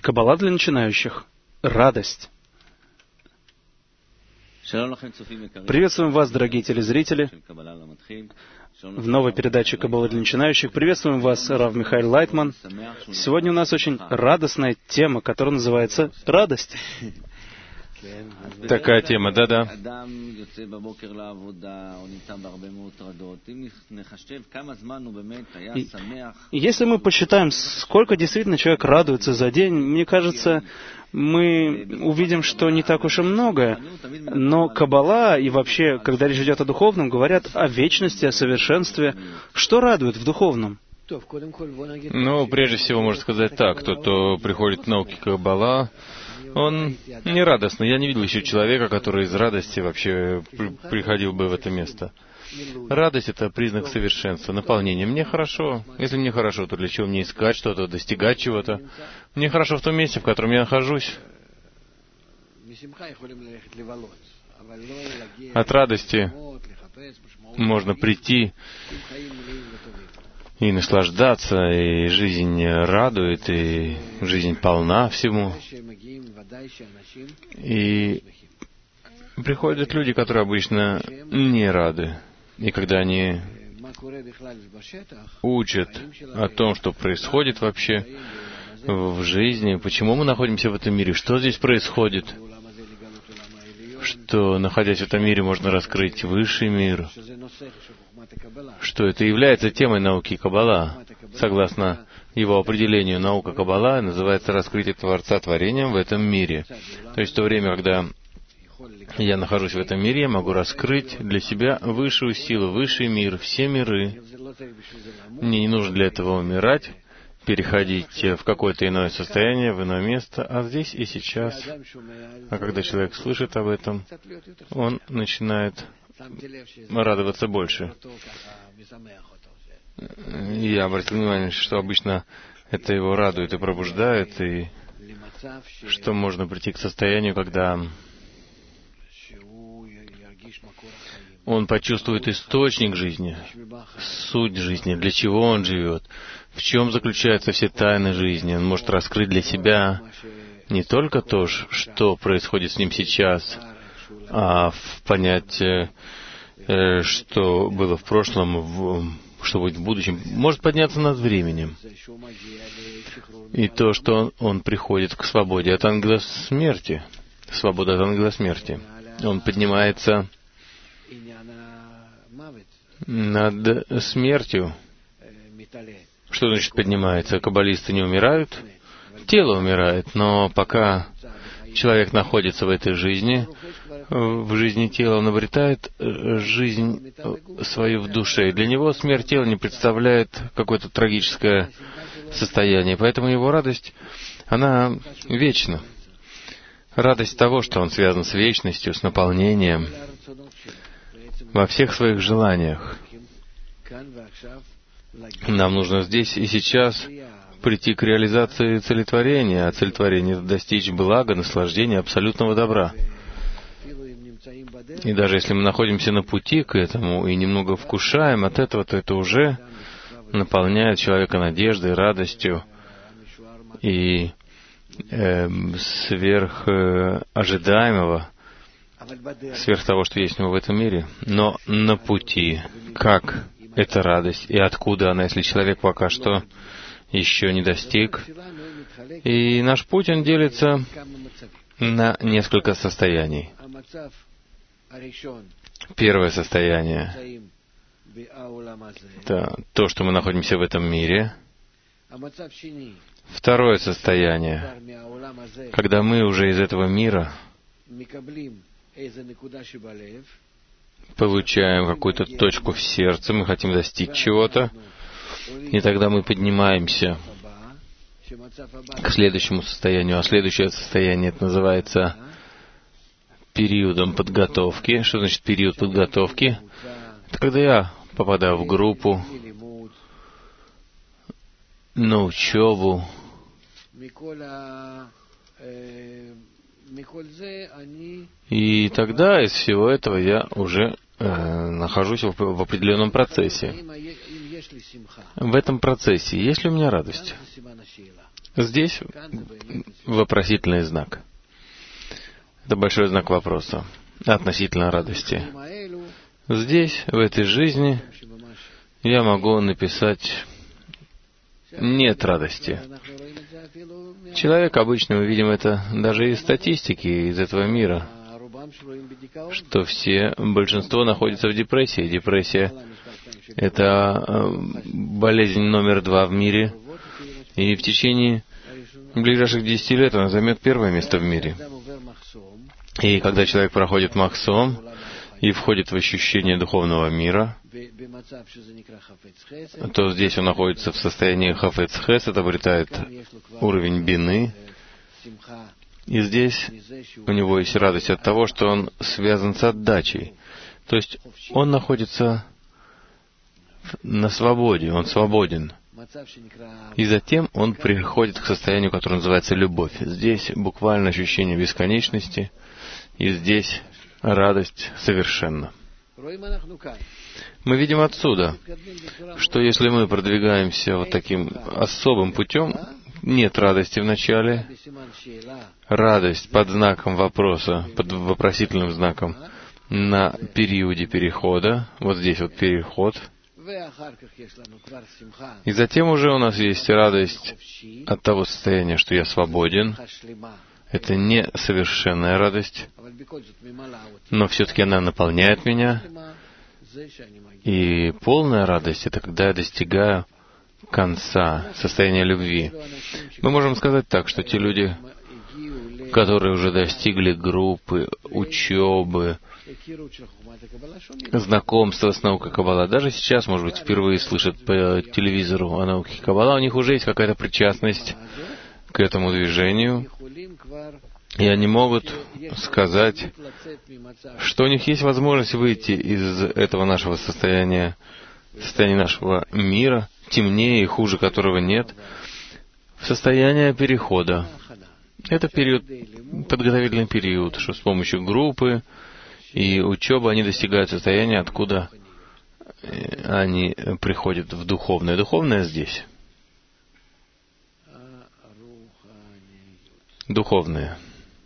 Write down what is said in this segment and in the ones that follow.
Каббала для начинающих. Радость. Приветствуем вас, дорогие телезрители, в новой передаче «Каббала для начинающих». Приветствуем вас, Рав Михаил Лайтман. Сегодня у нас очень радостная тема, которая называется «Радость». Такая тема, да-да. Если мы посчитаем, сколько действительно человек радуется за день, мне кажется, мы увидим, что не так уж и много. Но Каббала и вообще, когда речь идет о духовном, говорят о вечности, о совершенстве. Что радует в духовном? Ну, прежде всего, можно сказать так, тот, кто приходит к науке Каббала, он не радостный. Я не видел еще человека, который из радости вообще приходил бы в это место. Радость — это признак совершенства, наполнения. Мне хорошо. Если мне хорошо, то для чего мне искать что-то, достигать чего-то? Мне хорошо в том месте, в котором я нахожусь. От радости можно прийти и наслаждаться, и жизнь радует, и жизнь полна всему. И приходят люди, которые обычно не рады. И когда они учат о том, что происходит вообще в жизни, почему мы находимся в этом мире, что здесь происходит, что, находясь в этом мире, можно раскрыть высший мир, что это является темой науки Каббала. Согласно его определению, наука Каббала называется раскрытие Творца творением в этом мире. То есть в то время, когда я нахожусь в этом мире, я могу раскрыть для себя высшую силу, высший мир, все миры. Мне не нужно для этого умирать, переходить в какое-то иное состояние, в иное место, а здесь и сейчас. А когда человек слышит об этом, он начинает радоваться больше. Я обратил внимание, что обычно это его радует и пробуждает, и что можно прийти к состоянию, когда он почувствует источник жизни, суть жизни, для чего он живет, в чем заключаются все тайны жизни. Он может раскрыть для себя не только то, что происходит с ним сейчас, а понять, что было в прошлом, что будет в будущем. Может подняться над временем. И то, что он приходит к свободе от ангела смерти. Свобода от ангела смерти. Он поднимается над смертью. Что значит поднимается? Каббалисты не умирают? Тело умирает, но пока человек находится в этой жизни, в жизни тела, он обретает жизнь свою в душе. И для него смерть тела не представляет какое-то трагическое состояние. Поэтому его радость, она вечна. Радость того, что он связан с вечностью, с наполнением во всех своих желаниях. Нам нужно здесь и сейчас прийти к реализации целетворения, а целетворение — это достичь блага, наслаждения, абсолютного добра. И даже если мы находимся на пути к этому и немного вкушаем от этого, то это уже наполняет человека надеждой, радостью и сверх ожидаемого, сверх того, что есть у него в этом мире. Но на пути, как эта радость и откуда она, если человек пока что еще не достиг. И наш путь, он делится на несколько состояний. Первое состояние — это то, что мы находимся в этом мире. Второе состояние, когда мы уже из этого мира получаем какую-то точку в сердце, мы хотим достичь чего-то, и тогда мы поднимаемся к следующему состоянию. А следующее состояние, это называется периодом подготовки. Что значит период подготовки? Это когда я попадаю в группу, на учебу. И тогда из всего этого я уже нахожусь в определенном процессе. в этом процессе есть ли у меня радость? Здесь вопросительный знак. Это большой знак вопроса относительно радости. Здесь, в этой жизни, я могу написать «нет радости». Человек обычно, мы видим это даже из статистики, из этого мира, что большинство находится в депрессии. Депрессия — это болезнь номер 2 в мире, и в течение ближайших 10 лет она займет первое место в мире. И когда человек проходит махсом и входит в ощущение духовного мира, то здесь он находится в состоянии хафец хесед, обретает уровень бины, и здесь у него есть радость от того, что он связан с отдачей. То есть он находится на свободе, он свободен. И затем он приходит к состоянию, которое называется любовь. Здесь буквально ощущение бесконечности, и здесь радость совершенна. Мы видим отсюда, что если мы продвигаемся вот таким особым путем, нет радости в начале, радость под знаком вопроса, под вопросительным знаком на периоде перехода, вот здесь вот переход, и затем уже у нас есть радость от того состояния, что я свободен. Это не совершенная радость, но все-таки она наполняет меня. И полная радость — это когда я достигаю конца, состояния любви. Мы можем сказать так, что те люди, которые уже достигли группы, учебы, знакомства с наукой Каббала, даже сейчас, может быть, впервые слышат по телевизору о науке Каббала, у них уже есть какая-то причастность к этому движению, и они могут сказать, что у них есть возможность выйти из этого нашего состояния нашего мира, темнее и хуже которого нет, в состояние перехода. Это подготовительный период, что с помощью группы и учебы они достигают состояния, откуда они приходят в духовное. Духовное здесь. Духовное.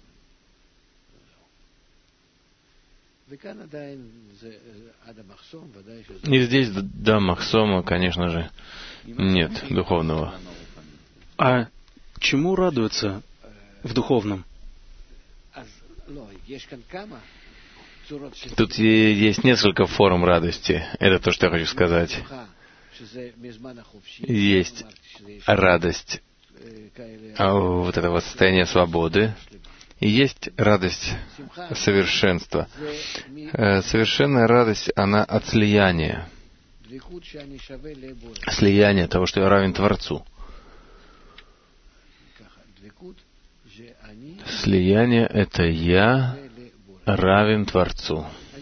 И здесь до махсома, конечно же, нет духовного. А чему радуется в духовном? Тут есть несколько форм радости. Это то, что я хочу сказать. Есть радость вот этого состояния свободы, и есть радость совершенства. Совершенная радость, она от слияния. Слияние того, что я равен Творцу. Слияние — это я равен Творцу.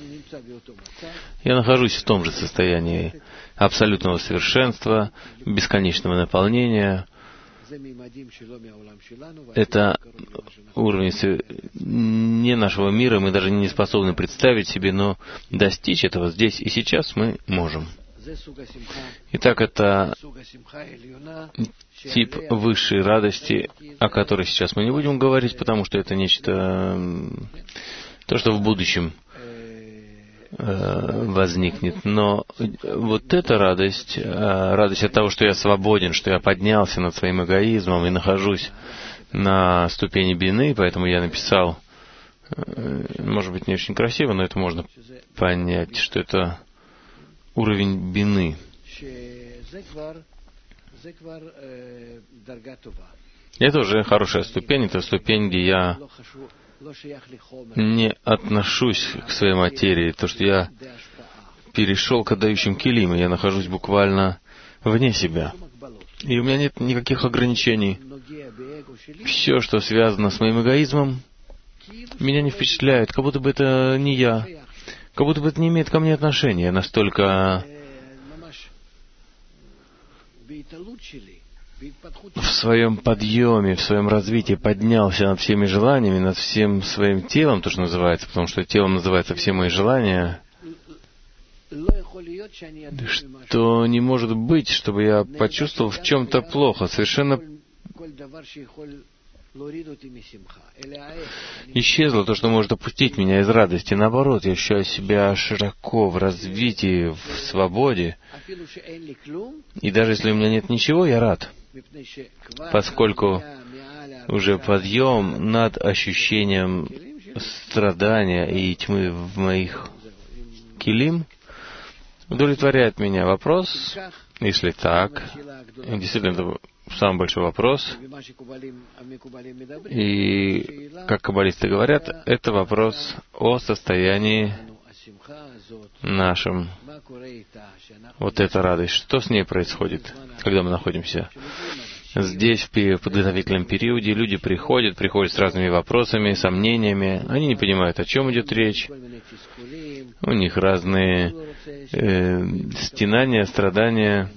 Я нахожусь в том же состоянии абсолютного совершенства, бесконечного наполнения. Это уровень не нашего мира, мы даже не способны представить себе, но достичь этого здесь и сейчас мы можем. Итак, это тип высшей радости, о которой сейчас мы не будем говорить, потому что это нечто, то, что в будущем возникнет. Но вот эта радость, радость от того, что я свободен, что я поднялся над своим эгоизмом и нахожусь на ступени бины, поэтому я написал, может быть, не очень красиво, но это можно понять, что это уровень бины. Это уже хорошая ступень, это ступень, где я не отношусь к своей материи, то, что я перешел к отдающим килим, и я нахожусь буквально вне себя. И у меня нет никаких ограничений. Все, что связано с моим эгоизмом, меня не впечатляет, как будто бы это не я, как будто бы это не имеет ко мне отношения. Я настолько в своем подъеме, в своем развитии поднялся над всеми желаниями, над всем своим телом, то, что называется, потому что телом называется все мои желания. что не может быть, чтобы я почувствовал в чем-то плохо. Совершенно исчезло то, что может опустить меня из радости. Наоборот, я ощущаю себя широко в развитии, в свободе. И даже если у меня нет ничего, я рад, поскольку уже подъем над ощущением страдания и тьмы в моих килим удовлетворяет меня. Вопрос, если так, действительно, это самый большой вопрос, и, как каббалисты говорят, это вопрос о состоянии нашем. Вот эта радость, что с ней происходит, когда мы находимся здесь, в подготовительном периоде? Люди приходят с разными вопросами, сомнениями, они не понимают, о чем идет речь, у них разные стенания, страдания.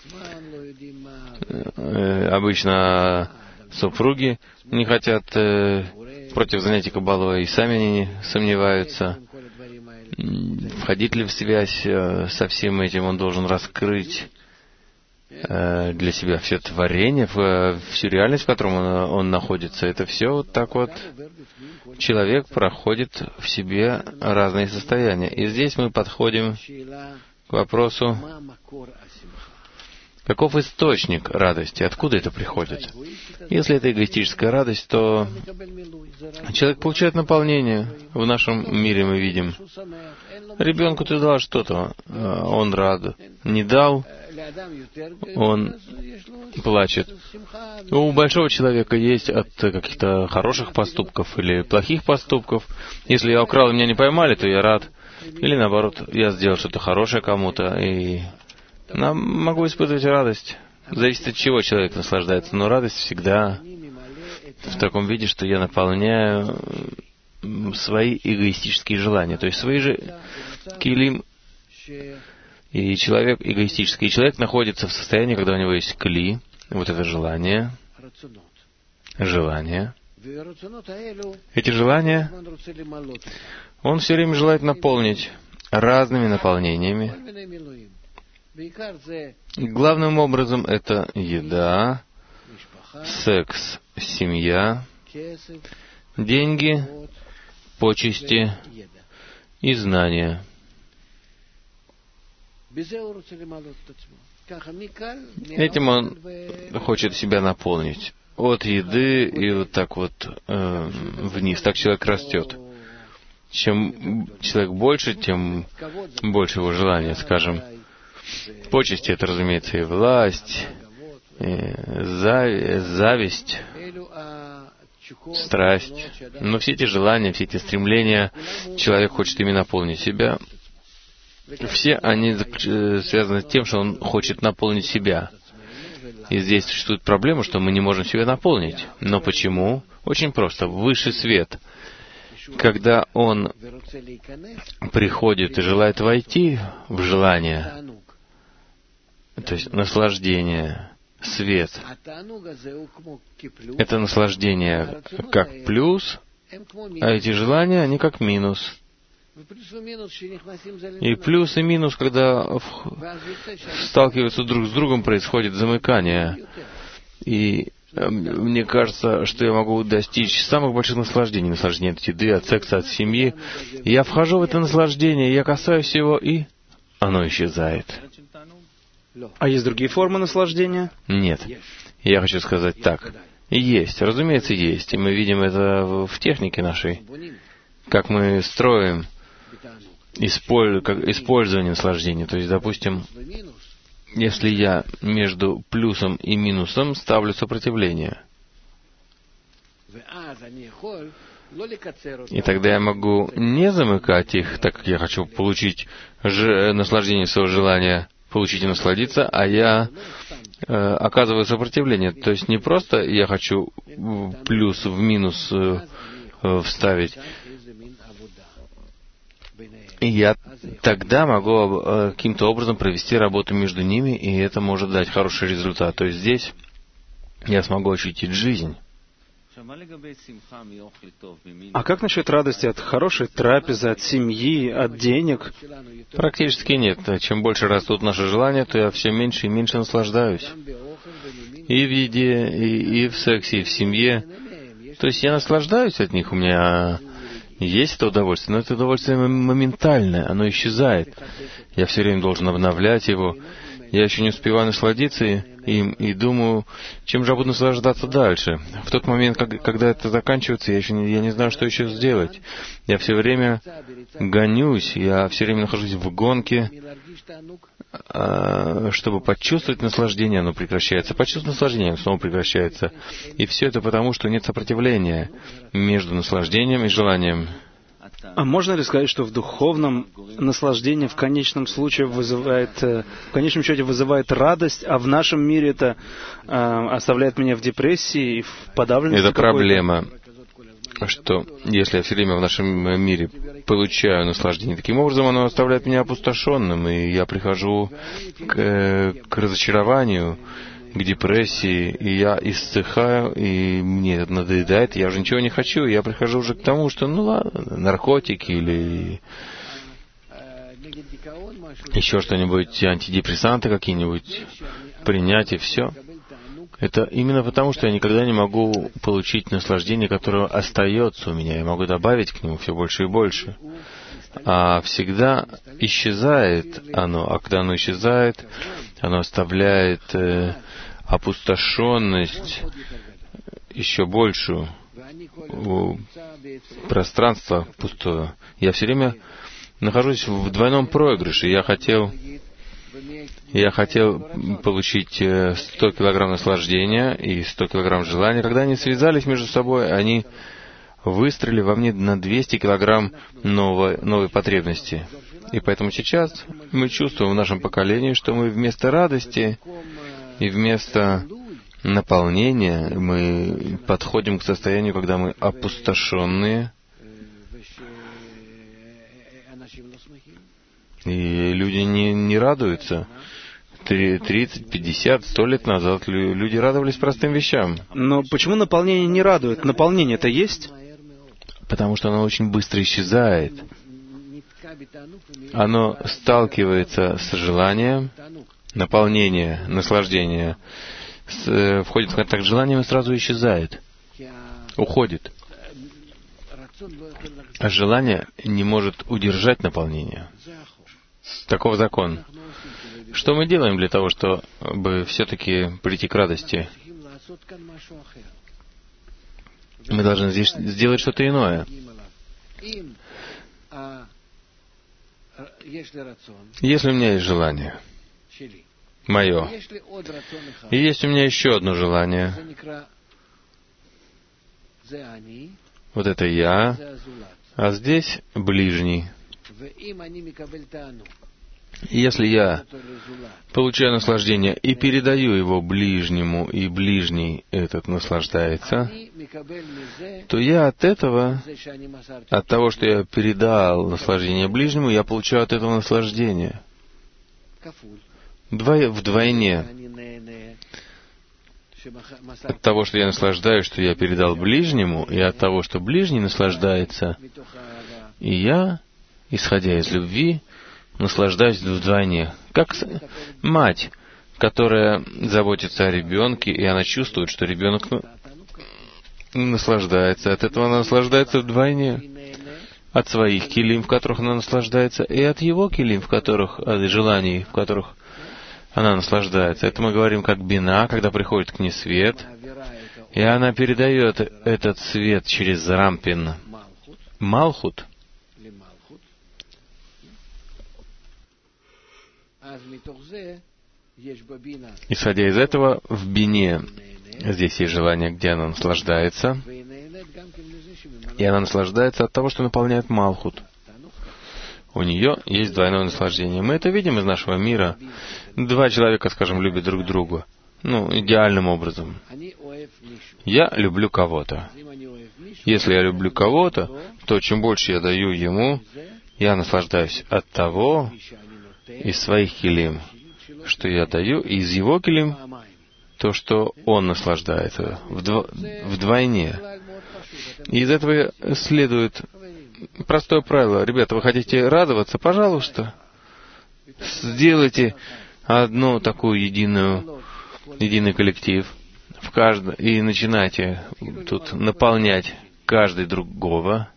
Обычно супруги не хотят против занятий каббалой, и сами они сомневаются, входить ли в связь со всем этим. Он должен раскрыть для себя все творение, всю реальность, в котором он находится. Это все вот так вот. Человек проходит в себе разные состояния. И здесь мы подходим к вопросу, каков источник радости? Откуда это приходит? Если это эгоистическая радость, то человек получает наполнение. В нашем мире мы видим. Ребенку ты дал что-то, он рад. Не дал, он плачет. У большого человека есть от каких-то хороших поступков или плохих поступков. Если я украл, и меня не поймали, то я рад. Или наоборот, я сделал что-то хорошее кому-то, и могу испытывать радость. Зависит от чего человек наслаждается. Но радость всегда в таком виде, что я наполняю свои эгоистические желания. То есть свои же килим. И человек эгоистический. И человек находится в состоянии, когда у него есть кли, вот это желание. Эти желания он все время желает наполнить разными наполнениями. Главным образом это еда, секс, семья, деньги, почести и знания. Этим он хочет себя наполнить. От еды и вот так вот вниз. Так человек растет. Чем человек больше, тем больше его желания, скажем. Почести — это, разумеется, и власть, и зависть, страсть. Но все эти желания, все эти стремления, человек хочет ими наполнить себя. Все они связаны с тем, что он хочет наполнить себя. И здесь существует проблема, что мы не можем себя наполнить. Но почему? Очень просто. Высший свет, когда он приходит и желает войти в желание, то есть наслаждение, свет, это наслаждение как плюс, а эти желания, они как минус. И плюс и минус, когда сталкиваются друг с другом, происходит замыкание. И мне кажется, что я могу достичь самых больших наслаждений. Наслаждение от еды, от секса, от семьи. И я вхожу в это наслаждение, я касаюсь его, и оно исчезает. А есть другие формы наслаждения? Нет. Я хочу сказать так. Есть, разумеется, есть. И мы видим это в технике нашей. Как мы строим использование наслаждения. То есть, допустим, если я между плюсом и минусом ставлю сопротивление, и тогда я могу не замыкать их, так как я хочу получить наслаждение своего желания, получить и насладиться, а я оказываю сопротивление. То есть не просто я хочу плюс в минус вставить, и я тогда могу каким-то образом провести работу между ними, и это может дать хороший результат. То есть здесь я смогу ощутить жизнь. А как насчет радости от хорошей трапезы, от семьи, от денег? Практически нет. Чем больше растут наши желания, то я все меньше и меньше наслаждаюсь. И в еде, и в сексе, и в семье. То есть я наслаждаюсь от них, у меня есть это удовольствие, но это удовольствие моментальное, оно исчезает. Я все время должен обновлять его. Я еще не успеваю насладиться им и думаю, чем же я буду наслаждаться дальше. В тот момент, когда это заканчивается, я не знаю, что еще сделать. Я все время гонюсь, я все время нахожусь в гонке, чтобы почувствовать наслаждение, оно прекращается. Почувствовать наслаждение, оно снова прекращается. И все это потому, что нет сопротивления между наслаждением и желанием. А можно ли сказать, что в духовном наслаждение в конечном счете вызывает радость, а в нашем мире это оставляет меня в депрессии и в подавленности? Это проблема, что если я все время в нашем мире получаю наслаждение таким образом, оно оставляет меня опустошенным, и я прихожу к разочарованию, к депрессии, и я исцехаю, и мне это надоедает, я уже ничего не хочу, и я прихожу уже к тому, что, ну ладно, наркотики или еще что-нибудь, антидепрессанты какие-нибудь, принять, и все. Это именно потому, что я никогда не могу получить наслаждение, которое остается у меня, я могу добавить к нему все больше и больше. А всегда исчезает оно, а когда оно исчезает, оно оставляет опустошенность еще большую, пространство пустое. Я все время нахожусь в двойном проигрыше. Я хотел получить 100 килограмм наслаждения и 100 килограмм желания. Когда они связались между собой, они выстрелили во мне на 200 килограмм новой потребности. И поэтому сейчас мы чувствуем в нашем поколении, что мы вместо радости и вместо наполнения мы подходим к состоянию, когда мы опустошенные, и люди не радуются. 30, 50, 100 лет назад люди радовались простым вещам. Но почему наполнение не радует? Наполнение-то есть? Потому что оно очень быстро исчезает. Оно сталкивается с желанием, наполнение, наслаждение, входит в контакт с желанием и сразу исчезает, уходит. А желание не может удержать наполнение. Таков закон. Что мы делаем для того, чтобы все-таки прийти к радости? Мы должны здесь сделать что-то иное. Если у меня есть желание, мое, и есть у меня еще одно желание, вот это я, а здесь ближний. И если я получаю наслаждение и передаю его ближнему, и ближний этот наслаждается, то я от этого, от того, что я передал наслаждение ближнему, я получаю от этого наслаждение. Вдвойне. От того, что я наслаждаюсь, что я передал ближнему, и от того, что ближний наслаждается, и я, исходя из любви, наслаждаюсь вдвойне. Как мать, которая заботится о ребенке, и она чувствует, что ребенок наслаждается. От этого она наслаждается вдвойне. От своих килим, в которых она наслаждается, и от его килим, от желаний, в которых она наслаждается. Это мы говорим как бина, когда приходит к ней свет, и она передает этот свет через рампин. Малхут. Исходя из этого, в бине здесь есть желание, где она наслаждается, и она наслаждается от того, что наполняет Малхут. У нее есть двойное наслаждение. Мы это видим из нашего мира. Два человека, скажем, любят друг друга. Идеальным образом. Я люблю кого-то. Если я люблю кого-то, то чем больше я даю ему, я наслаждаюсь от того, из своих килим, что я даю, и из его килим то, что он наслаждается вдвойне. И из этого следует простое правило. Ребята, вы хотите радоваться? Пожалуйста. Сделайте одну такую единый коллектив и начинайте тут наполнять каждый другого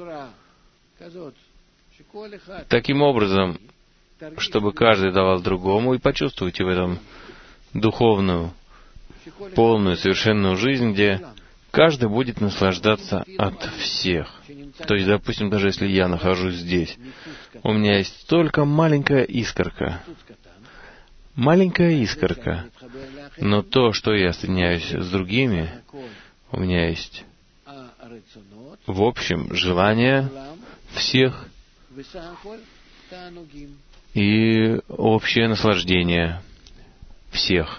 таким образом, чтобы каждый давал другому, и почувствуйте в этом духовную, полную, совершенную жизнь, где каждый будет наслаждаться от всех. То есть, допустим, даже если я нахожусь здесь, у меня есть только маленькая искорка, но то, что я соединяюсь с другими, у меня есть в общем желание всех и общее наслаждение всех.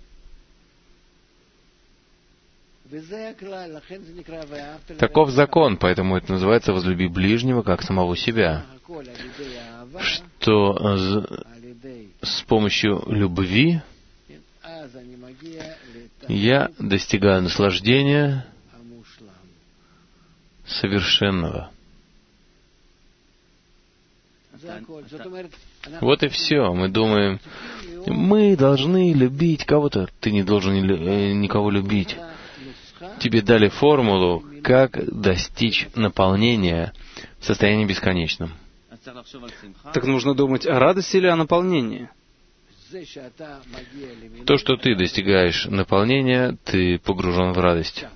Таков закон, поэтому это называется «возлюби ближнего, как самого себя», что с помощью любви я достигаю наслаждения совершенного. Вот и все. Мы думаем, мы должны любить кого-то. Ты не должен никого любить. Тебе дали формулу, как достичь наполнения в состоянии бесконечном. Так нужно думать о радости или о наполнении? То, что ты достигаешь наполнения, ты погружен в радость.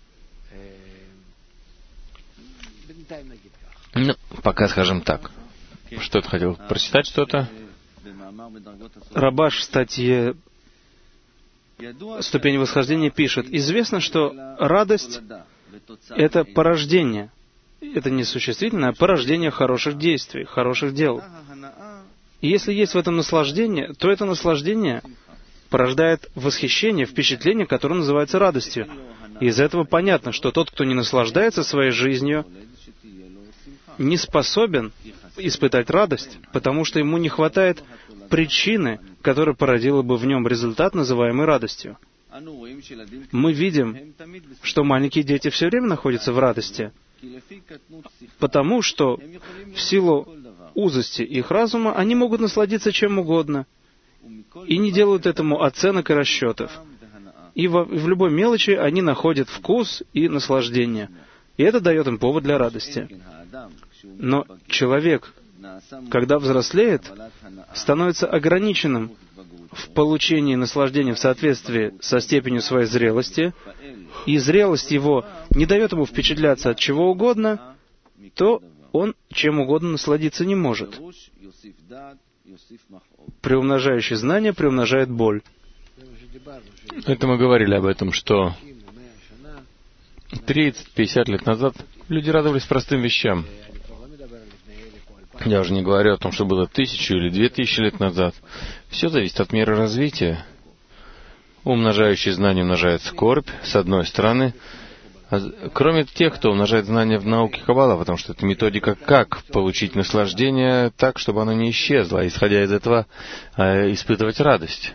Ну, пока скажем так. Что ты хотел? Прочитать что-то? Рабаш в статье «Ступень восхождения» пишет: «Известно, что радость — это порождение, это не существительное, а порождение хороших действий, хороших дел. И если есть в этом наслаждение, то это наслаждение порождает восхищение, впечатление, которое называется радостью. И из этого понятно, что тот, кто не наслаждается своей жизнью, не способен испытать радость, потому что ему не хватает причины, которая породила бы в нем результат, называемый радостью. Мы видим, что маленькие дети все время находятся в радости, потому что в силу узости их разума они могут насладиться чем угодно и не делают этому оценок и расчетов. И в любой мелочи они находят вкус и наслаждение. И это дает им повод для радости. Но человек, когда взрослеет, становится ограниченным в получении наслаждения в соответствии со степенью своей зрелости, и зрелость его не дает ему впечатляться от чего угодно, то он чем угодно насладиться не может. Приумножающее знание приумножает боль. Это мы говорили об этом, что 30-50 лет назад люди радовались простым вещам. Я уже не говорю о том, что было 1000 или 2000 лет назад. Все зависит от меры развития. Умножающий знание умножает скорбь, с одной стороны, кроме тех, кто умножает знания в науке Каббала, потому что это методика, как получить наслаждение так, чтобы оно не исчезло, а исходя из этого испытывать радость.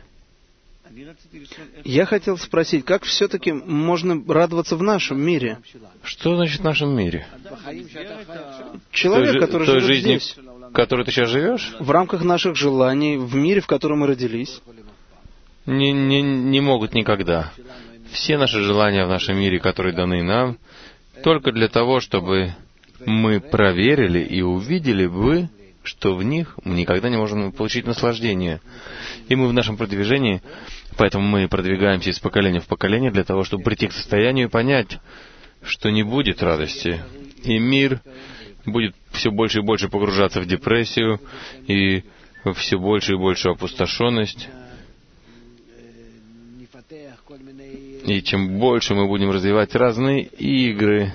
Я хотел спросить, как все-таки можно радоваться в нашем мире? Что значит в нашем мире? Человек, который живет жизни, здесь, в которой ты сейчас живешь? в рамках наших желаний, в мире, в котором мы родились. Не могут никогда. Все наши желания в нашем мире, которые даны нам, только для того, чтобы мы проверили и увидели бы, что в них мы никогда не можем получить наслаждение. И мы в нашем продвижении, поэтому мы продвигаемся из поколения в поколение для того, чтобы прийти к состоянию и понять, что не будет радости. И мир будет все больше и больше погружаться в депрессию и в все больше и большую опустошенность. И чем больше мы будем развивать разные игры,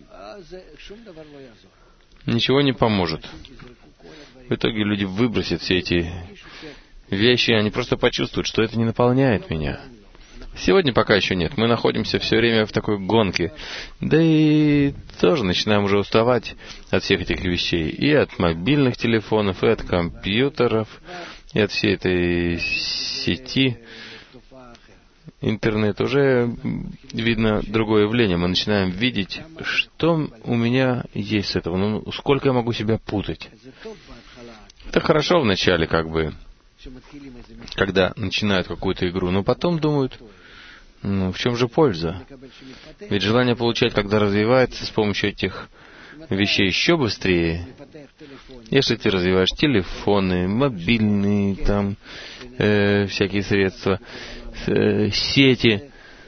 ничего не поможет. В итоге люди выбросят все эти вещи, и они просто почувствуют, что это не наполняет меня. Сегодня пока еще нет. Мы находимся все время в такой гонке. Да и тоже начинаем уже уставать от всех этих вещей. И от мобильных телефонов, и от компьютеров, и от всей этой сети. интернет, уже видно другое явление. Мы начинаем видеть, что у меня есть с этого, ну, сколько я могу себя путать. Это хорошо в начале, когда начинают какую-то игру, но потом думают, в чем же польза? Ведь желание получать, когда развивается с помощью этих вещей еще быстрее. Если ты развиваешь телефоны, мобильные, всякие средства, сети,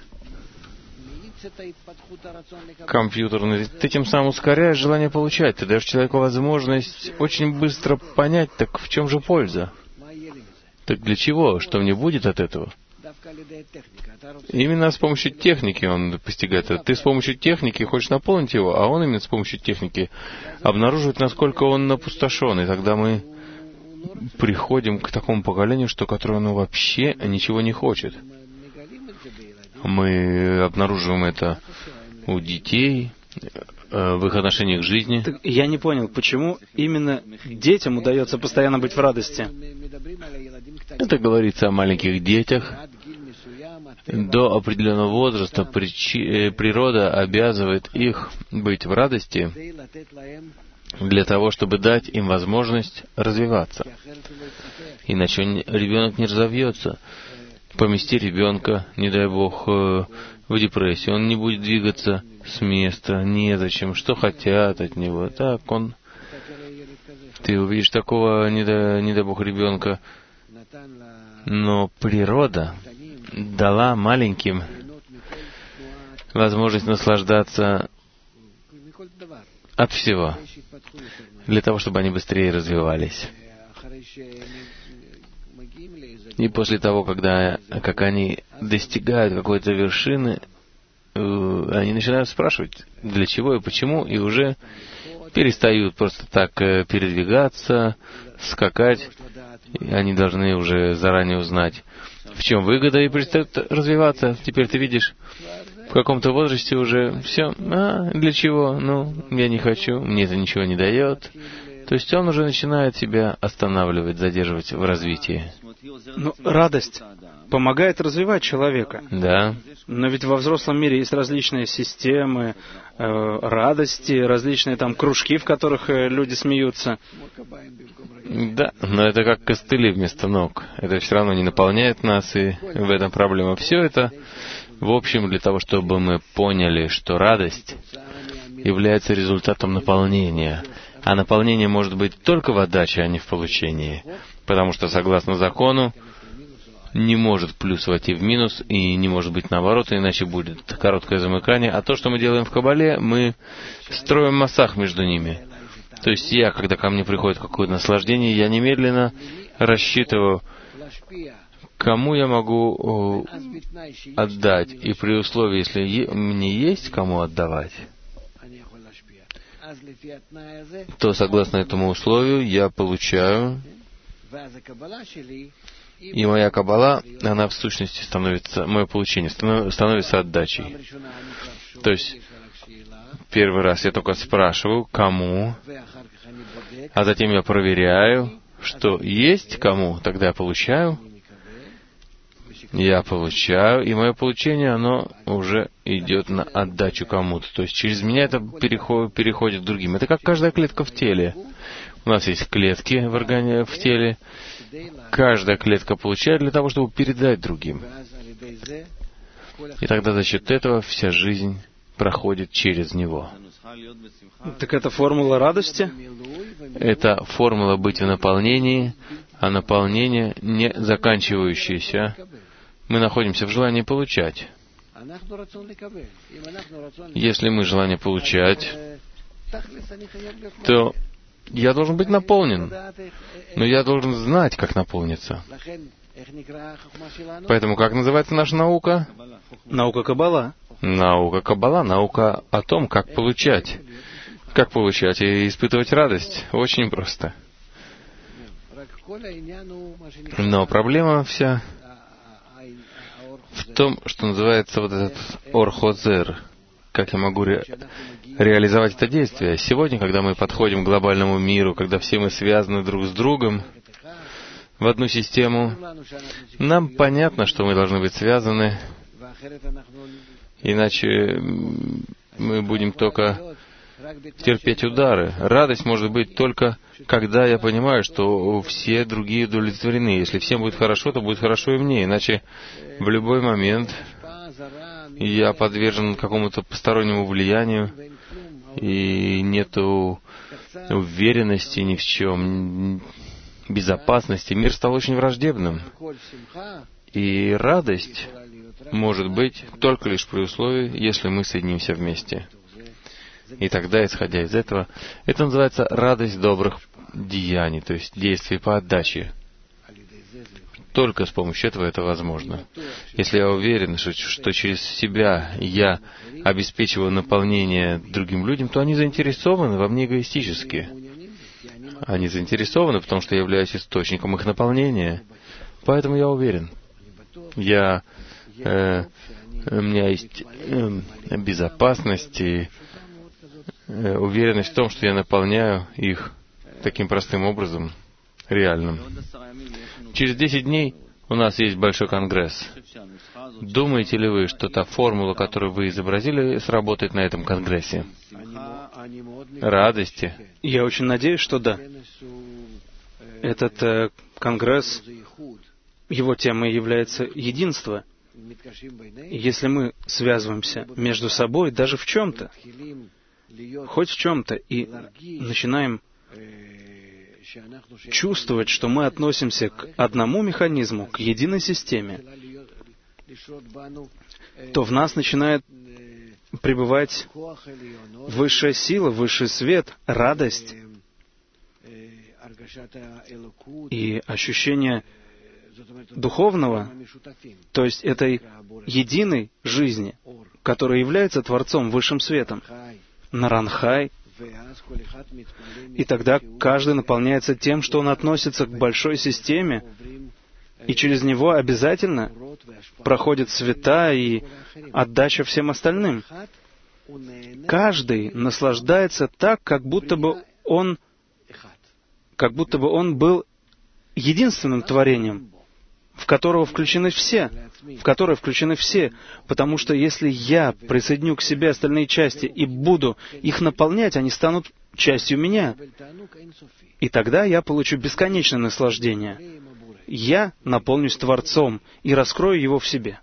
компьютерные, ты тем самым ускоряешь желание получать. Ты даешь человеку возможность очень быстро понять, так в чем же польза? Так для чего? Что мне будет от этого? Именно с помощью техники он постигает это. Ты с помощью техники хочешь наполнить его, а он именно с помощью техники обнаруживает, насколько он опустошен. И тогда мы приходим к такому поколению, которое вообще ничего не хочет. Мы обнаруживаем это у детей, в их отношениях к жизни. Я не понял, почему именно детям удается постоянно быть в радости? Это говорится о маленьких детях. До определенного возраста природа обязывает их быть в радости для того, чтобы дать им возможность развиваться. Иначе ребенок не разовьется. Помести ребенка, не дай Бог, в депрессию, он не будет двигаться с места, незачем, что хотят от него. Так ты увидишь такого, не дай Бог, ребенка. Но природа дала маленьким возможность наслаждаться от всего, для того, чтобы они быстрее развивались. И после того, как они достигают какой-то вершины, они начинают спрашивать, для чего и почему, и уже перестают просто так передвигаться, скакать. И они должны уже заранее узнать, в чем выгода, и перестают развиваться. Теперь ты видишь, в каком-то возрасте уже все, для чего? Я не хочу, мне это ничего не дает. То есть он уже начинает себя останавливать, задерживать в развитии. Но радость помогает развивать человека. Да. Но ведь во взрослом мире есть различные системы радости, различные кружки, в которых люди смеются. Да, но это как костыли вместо ног. Это все равно не наполняет нас, и в этом проблема. Все это, в общем, для того, чтобы мы поняли, что радость является результатом наполнения. А наполнение может быть только в отдаче, а не в получении. Потому что, согласно закону, не может плюс войти в минус, и не может быть наоборот, иначе будет короткое замыкание. А то, что мы делаем в Кабале, мы строим массах между ними. То есть когда ко мне приходит какое-то наслаждение, я немедленно рассчитываю, кому я могу отдать. И при условии, если мне есть кому отдавать, то, согласно этому условию, я получаю, и моя Каббала, она в сущности становится, мое получение становится отдачей. То есть, первый раз я только спрашиваю, кому, а затем я проверяю, что есть кому, тогда я получаю, и мое получение, оно уже идет на отдачу кому-то. То есть через меня это переходит к другим. Это как каждая клетка в теле. У нас есть клетки в теле. Каждая клетка получает для того, чтобы передать другим. И тогда за счет этого вся жизнь проходит через него. Так это формула радости? Это формула быть в наполнении, а наполнение не заканчивающееся. Мы находимся в желании получать. Если мы желание получать, то я должен быть наполнен, но я должен знать, как наполниться. Поэтому как называется наша наука? Наука Каббала. Наука Каббала, наука о том, как получать. Как получать и испытывать радость. Очень просто. Но проблема вся в том, что называется вот этот Ор-Хозер. Как я могу реализовать это действие? Сегодня, когда мы подходим к глобальному миру, когда все мы связаны друг с другом в одну систему, нам понятно, что мы должны быть связаны Иначе мы будем только терпеть удары. Радость может быть только, когда я понимаю, что все другие удовлетворены. Если всем будет хорошо, то будет хорошо и мне. Иначе в любой момент я подвержен какому-то постороннему влиянию, и нету уверенности ни в чем, безопасности. Мир стал очень враждебным. И радость может быть только лишь при условии, если мы соединимся вместе. И тогда, исходя из этого, это называется радость добрых деяний, то есть действий по отдаче. Только с помощью этого это возможно. Если я уверен, что через себя я обеспечиваю наполнение другим людям, то они заинтересованы во мне эгоистически. Они заинтересованы, потому что я являюсь источником их наполнения. Поэтому я уверен. У меня есть безопасность и уверенность в том, что я наполняю их таким простым образом, реальным. Через 10 дней у нас есть большой конгресс. Думаете ли вы, что та формула, которую вы изобразили, сработает на этом конгрессе? Радости? Я очень надеюсь, что да. Этот конгресс, его темой является единство. Если мы связываемся между собой даже в чем-то, хоть в чем-то, и начинаем чувствовать, что мы относимся к одному механизму, к единой системе, то в нас начинает пребывать высшая сила, высший свет, радость и ощущение духовного, то есть этой единой жизни, которая является Творцом, высшим светом, Наранхай. И тогда каждый наполняется тем, что он относится к большой системе, и через него обязательно проходит света и отдача всем остальным. Каждый наслаждается так, как будто бы он был единственным творением, в которое включены все, потому что если я присоединю к себе остальные части и буду их наполнять, они станут частью меня. И тогда я получу бесконечное наслаждение. Я наполнюсь Творцом и раскрою его в себе.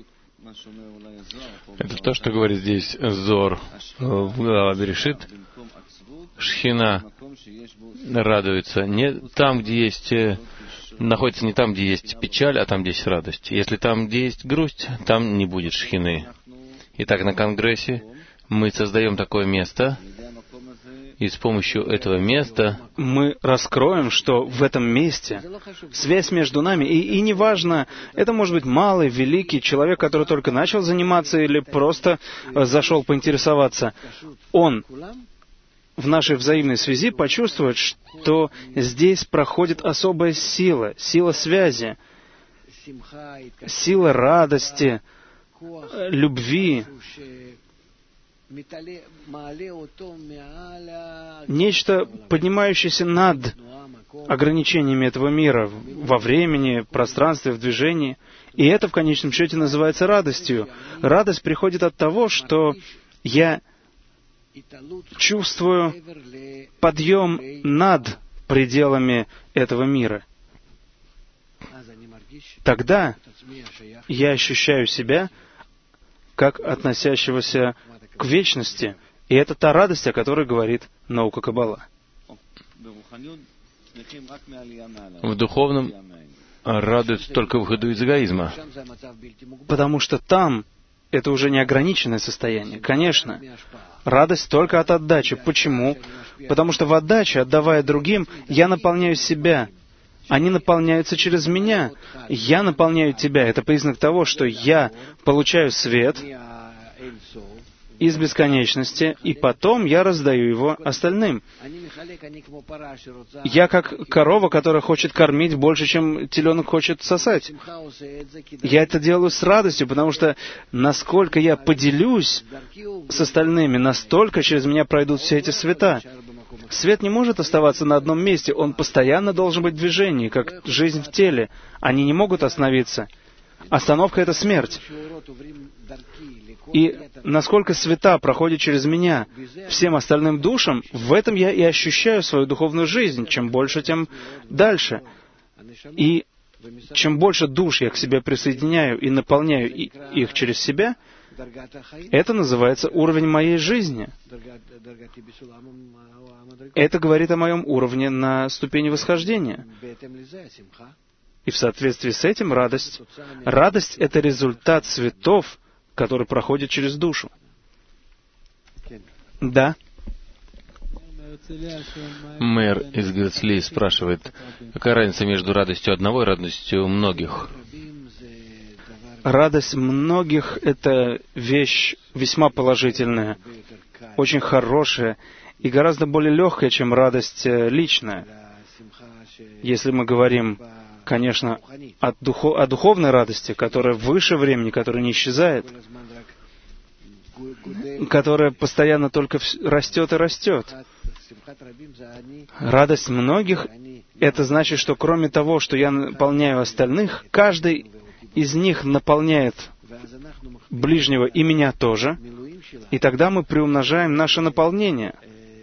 Это то, что говорит здесь Зор в Берешит. Шхина радуется не там, где есть... находится не там, где есть печаль, а там, где есть радость. Если там, где есть грусть, там не будет шхины. Итак, на Конгрессе мы создаем такое место, и с помощью этого места мы раскроем, что в этом месте связь между нами, и неважно, это может быть малый, великий человек, который только начал заниматься или просто зашел поинтересоваться, он в нашей взаимной связи почувствует, что здесь проходит особая сила, сила связи, сила радости, любви, нечто, поднимающееся над ограничениями этого мира во времени, пространстве, в движении. И это в конечном счете называется радостью. Радость приходит от того, что я чувствую подъем над пределами этого мира. Тогда я ощущаю себя как относящегося к вечности. И это та радость, о которой говорит наука Каббала. В духовном радуется только выходу из эгоизма. Потому что там это уже неограниченное состояние. Конечно, радость только от отдачи. Почему? Потому что в отдаче, отдавая другим, я наполняю себя. Они наполняются через меня. Я наполняю тебя. Это признак того, что я получаю свет из бесконечности, и потом я раздаю его остальным. Я как корова, которая хочет кормить больше, чем теленок хочет сосать. Я это делаю с радостью, потому что насколько я поделюсь с остальными, настолько через меня пройдут все эти света. Свет не может оставаться на одном месте, он постоянно должен быть в движении, как жизнь в теле. Они не могут остановиться. Остановка — это смерть. И насколько света проходит через меня всем остальным душам, в этом я и ощущаю свою духовную жизнь. Чем больше, тем дальше. И чем больше душ я к себе присоединяю и наполняю их через себя, это называется уровень моей жизни. Это говорит о моем уровне на ступени восхождения. И в соответствии с этим радость. Радость — это результат цветов, который проходит через душу. Да. Мэр из Герцли спрашивает, какая разница между радостью одного и радостью многих? Радость многих — это вещь весьма положительная, очень хорошая и гораздо более легкая, чем радость личная. Если мы говорим, конечно, о духовной радости, которая выше времени, которая не исчезает, которая постоянно только растет и растет. Радость многих — это значит, что кроме того, что я наполняю остальных, каждый из них наполняет ближнего и меня тоже, и тогда мы приумножаем наше наполнение.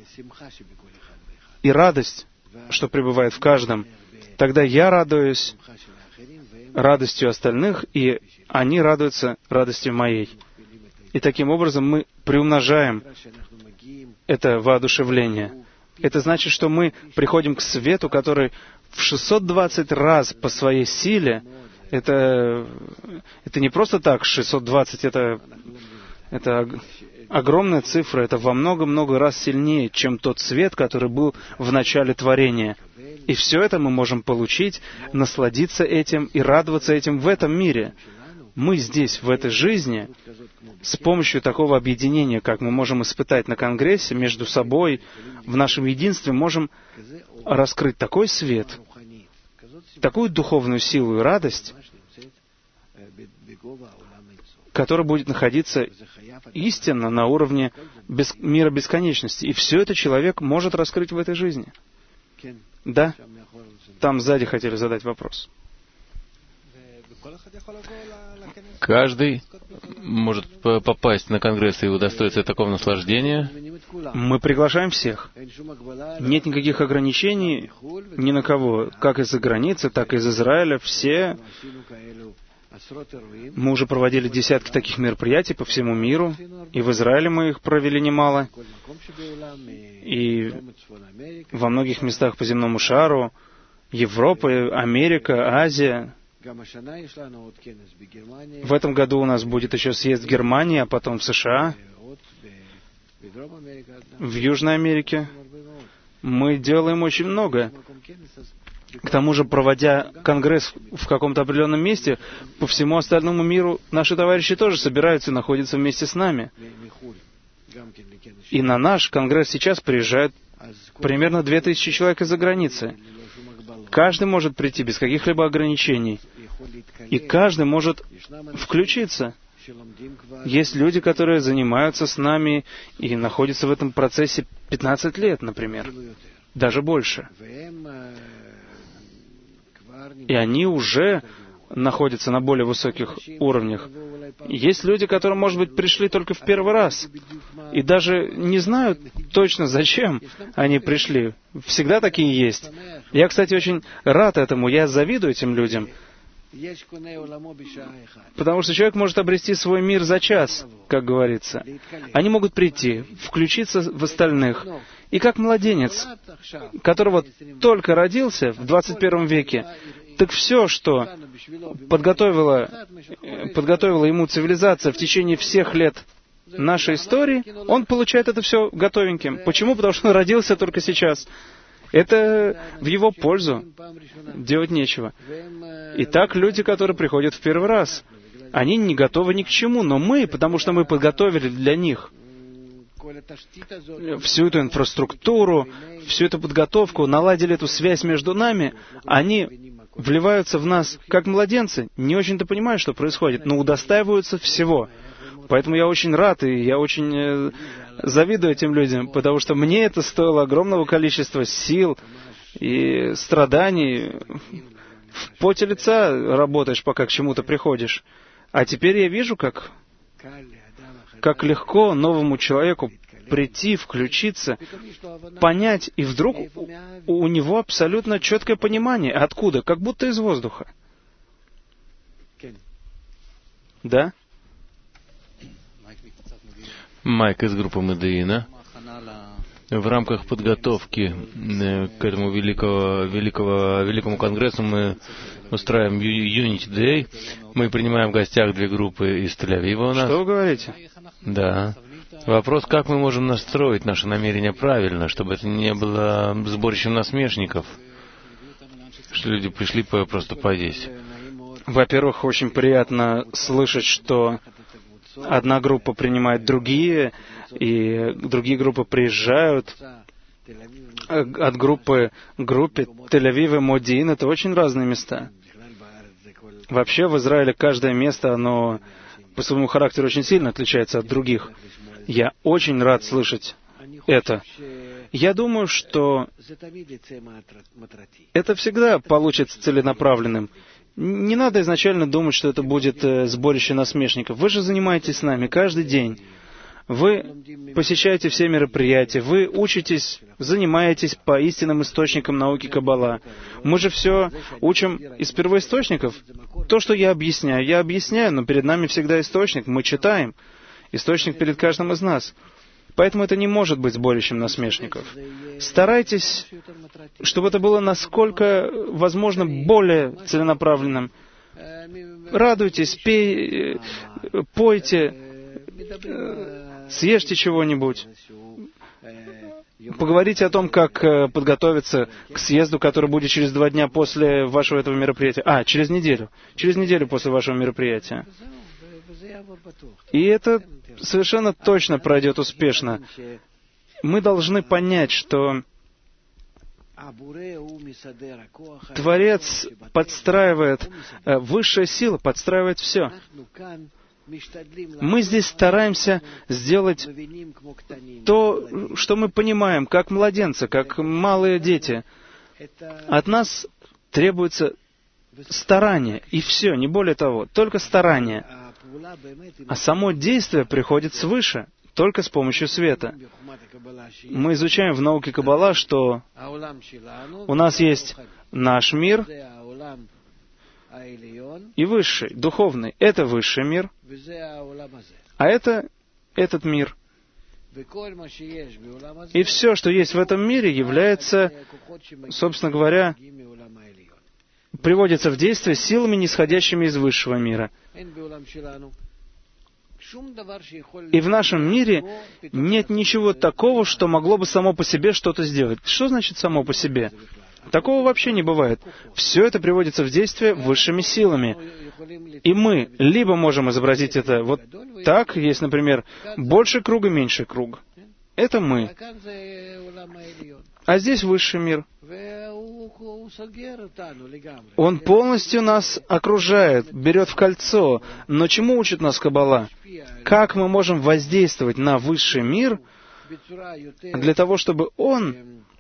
И радость, что пребывает в каждом, тогда я радуюсь радостью остальных, и они радуются радостью моей. И таким образом мы приумножаем это воодушевление. Это значит, что мы приходим к свету, который в 620 раз по своей силе. Это не просто так, 620 это огромная цифра, это во много-много раз сильнее, чем тот свет, который был в начале творения. И все это мы можем получить, насладиться этим и радоваться этим в этом мире. Мы здесь, в этой жизни, с помощью такого объединения, как мы можем испытать на Конгрессе, между собой, в нашем единстве, можем раскрыть такой свет, такую духовную силу и радость, которая будет находиться истинно на уровне мира бесконечности. И все это человек может раскрыть в этой жизни. Да? Там сзади хотели задать вопрос. Каждый может попасть на Конгресс и удостоиться такого наслаждения. Мы приглашаем всех. Нет никаких ограничений ни на кого, как из-за границы, так и из Израиля. Все. Мы уже проводили десятки таких мероприятий по всему миру, и в Израиле мы их провели немало, и во многих местах по земному шару, Европа, Америка, Азия. В этом году у нас будет еще съезд в Германии, а потом в США, в Южной Америке. Мы делаем очень много. К тому же, проводя конгресс в каком-то определенном месте, по всему остальному миру наши товарищи тоже собираются и находятся вместе с нами. И на наш конгресс сейчас приезжают примерно 2000 человек из-за границы. Каждый может прийти без каких-либо ограничений. И каждый может включиться. Есть люди, которые занимаются с нами и находятся в этом процессе 15 лет, например. Даже больше. И они уже находятся на более высоких уровнях. Есть люди, которые, может быть, пришли только в первый раз, и даже не знают точно, зачем они пришли. Всегда такие есть. Я, кстати, очень рад этому, я завидую этим людям. Потому что человек может обрести свой мир за час, как говорится. Они могут прийти, включиться в остальных. И как младенец, которого только родился в 21 веке, так все, что подготовила ему цивилизация в течение всех лет нашей истории, он получает это все готовеньким. Почему? Потому что он родился только сейчас. Это в его пользу. Делать нечего. Итак, люди, которые приходят в первый раз, они не готовы ни к чему, но мы, потому что мы подготовили для них всю эту инфраструктуру, всю эту подготовку, наладили эту связь между нами, они вливаются в нас как младенцы, не очень-то понимают, что происходит, но удостаиваются всего. Поэтому я очень рад, и я очень завидую этим людям, потому что мне это стоило огромного количества сил и страданий в поте лица работаешь, пока к чему-то приходишь. А теперь я вижу, как легко новому человеку прийти, включиться, понять, и вдруг у него абсолютно четкое понимание. Откуда? Как будто из воздуха. Да? Майк из группы Медеина. В рамках подготовки к этому великому конгрессу мы устраиваем Unity Day. Мы принимаем в гостях 2 группы из Тель-Авива у нас. Что вы говорите? Да. Вопрос, как мы можем настроить наше намерение правильно, чтобы это не было сборищем насмешников, что люди пришли просто поесть. Во-первых, очень приятно слышать, что одна группа принимает другие, и другие группы приезжают. От группы к группе Тель-Авив и Модиин — это очень разные места. Вообще в Израиле каждое место, оно по своему характеру очень сильно отличается от других. Я очень рад слышать это. Я думаю, что это всегда получится целенаправленным. Не надо изначально думать, что это будет сборище насмешников. Вы же занимаетесь с нами каждый день. Вы посещаете все мероприятия, вы учитесь, занимаетесь по истинным источникам науки Каббала. Мы же все учим из первоисточников. То, что я объясняю, но перед нами всегда источник, мы читаем. Источник перед каждым из нас. Поэтому это не может быть сборищем насмешников. Старайтесь, чтобы это было насколько возможно более целенаправленным. Радуйтесь, пойте, съешьте чего-нибудь. Поговорите о том, как подготовиться к съезду, который будет через 2 дня после вашего этого мероприятия. Через неделю. Через неделю после вашего мероприятия. И это совершенно точно пройдет успешно. Мы должны понять, что Творец подстраивает, высшая сила подстраивает все. Мы здесь стараемся сделать то, что мы понимаем, как младенцы, как малые дети. От нас требуется старание, и все, не более того, только старание. А само действие приходит свыше, только с помощью света. Мы изучаем в науке Каббала, что у нас есть наш мир и высший, духовный. Это высший мир, а это этот мир. И все, что есть в этом мире, является, собственно говоря, приводится в действие силами, нисходящими из высшего мира. И в нашем мире нет ничего такого, что могло бы само по себе что-то сделать. Что значит само по себе? Такого вообще не бывает. Все это приводится в действие высшими силами. И мы либо можем изобразить это вот так, есть, например, больше круг и меньший круг. Это мы. А здесь высший мир. Он полностью нас окружает, берет в кольцо. Но чему учит нас Каббала? Как мы можем воздействовать на высший мир для того, чтобы он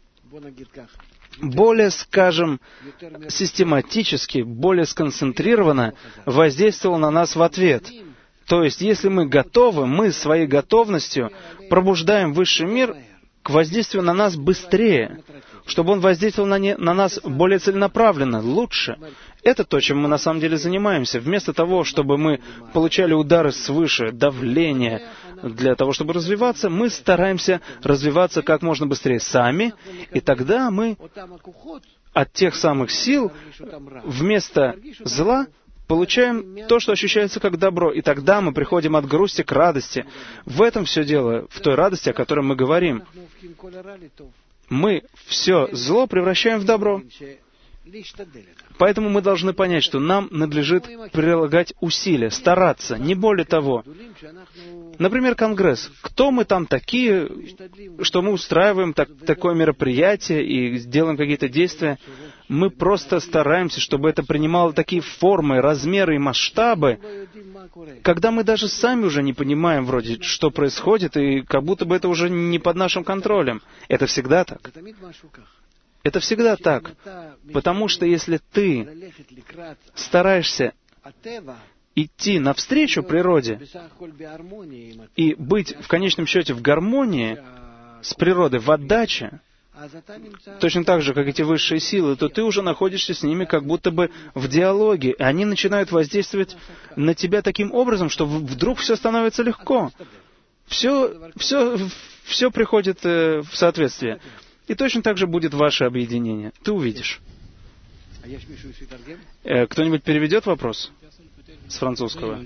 более, скажем, систематически, более сконцентрированно воздействовал на нас в ответ. То есть, если мы готовы, мы своей готовностью пробуждаем высший мир к воздействию на нас быстрее, чтобы он воздействовал на нас более целенаправленно, лучше. Это то, чем мы на самом деле занимаемся. Вместо того, чтобы мы получали удары свыше, давление для того, чтобы развиваться, мы стараемся развиваться как можно быстрее сами, и тогда мы от тех самых сил вместо зла получаем то, что ощущается как добро, и тогда мы приходим от грусти к радости. В этом все дело, в той радости, о которой мы говорим. Мы все зло превращаем в добро. Поэтому мы должны понять, что нам надлежит прилагать усилия, стараться, не более того. Например, Конгресс. Кто мы там такие, что мы устраиваем такое мероприятие и делаем какие-то действия? Мы просто стараемся, чтобы это принимало такие формы, размеры и масштабы, когда мы даже сами уже не понимаем вроде, что происходит, и как будто бы это уже не под нашим контролем. Это всегда так. Это всегда так. Потому что если ты стараешься идти навстречу природе и быть в конечном счете в гармонии с природой, в отдаче, точно так же, как эти высшие силы, то ты уже находишься с ними как будто бы в диалоге. И они начинают воздействовать на тебя таким образом, что вдруг все становится легко. Все приходит в соответствие. И точно так же будет ваше объединение. Ты увидишь. Кто-нибудь переведет вопрос с французского?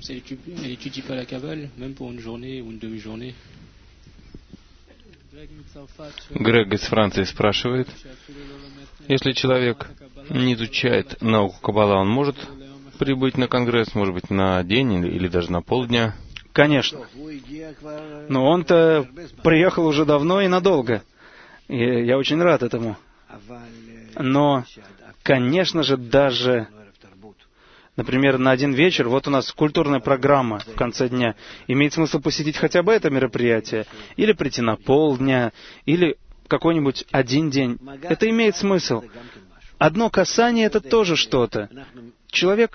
Грег из Франции спрашивает, если человек не изучает науку Каббала, он может прибыть на конгресс, может быть, на день или даже на полдня? Конечно. Но он-то приехал уже давно и надолго. И я очень рад этому. Но, конечно же, даже, например, на один вечер, вот у нас культурная программа в конце дня, имеет смысл посетить хотя бы это мероприятие, или прийти на полдня, или какой-нибудь один день. Это имеет смысл. Одно касание — это тоже что-то. Человек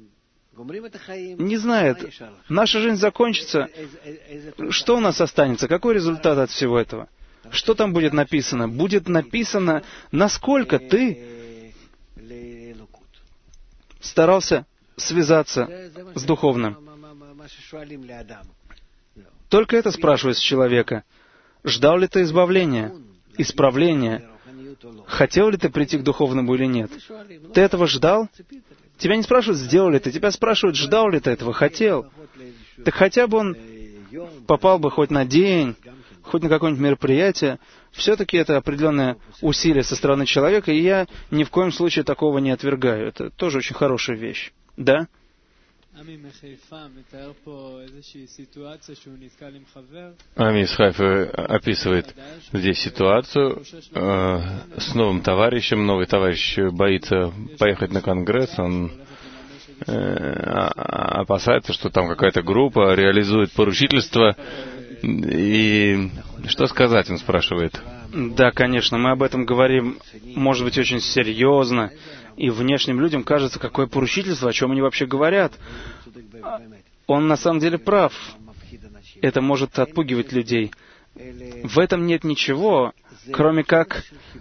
не знает, наша жизнь закончится, что у нас останется, какой результат от всего этого? Что там будет написано? Будет написано, насколько ты старался связаться с духовным. Только это спрашивают с человека. Ждал ли ты избавления, исправления? Хотел ли ты прийти к духовному или нет? Ты этого ждал? Тебя не спрашивают, сделал ли ты, тебя спрашивают, ждал ли ты этого, хотел. Так хотя бы он попал бы хоть на день, хоть на какое-нибудь мероприятие. Все-таки это определенное усилие со стороны человека, и я ни в коем случае такого не отвергаю. Это тоже очень хорошая вещь. Да? Ами из Хайфы описывает здесь ситуацию с новым товарищем. Новый товарищ боится поехать на конгресс, он опасается, что там какая-то группа реализует поручительство. И что сказать, он спрашивает. Да, конечно, мы об этом говорим, может быть, очень серьезно. И внешним людям кажется, какое поручительство, о чем они вообще говорят. Он на самом деле прав. Это может отпугивать людей. В этом нет ничего, кроме как...